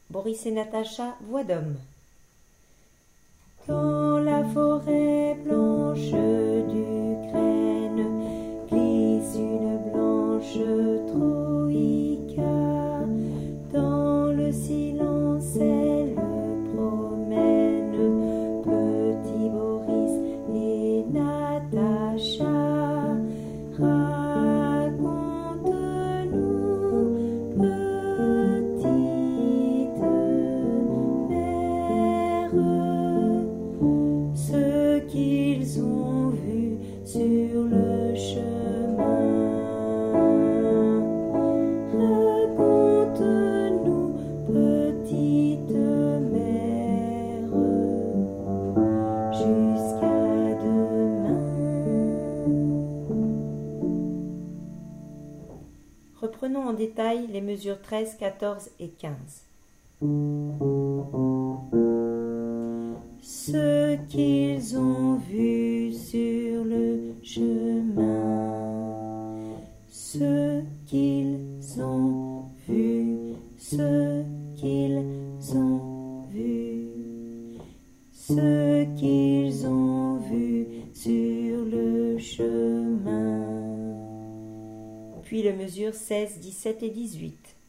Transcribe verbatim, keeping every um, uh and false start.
Boris et Natacha, voix d'homme. Dans la forêt blanche d'Ukraine glisse une blanche troïka. Dans le silence elle promène petit Boris et Natacha. Raconte-nous, petite mère, ce qu'ils ont vu sur le chemin. Raconte-nous, petite mère, jusqu'à demain. Reprenons en détail les mesures treize, quatorze et quinze. Ce qu'ils ont vu sur le chemin, ce qu'ils ont vu, ce qu'ils ont vu, ce qu'ils ont vu sur le chemin. Puis les mesures seize, dix-sept et dix-huit.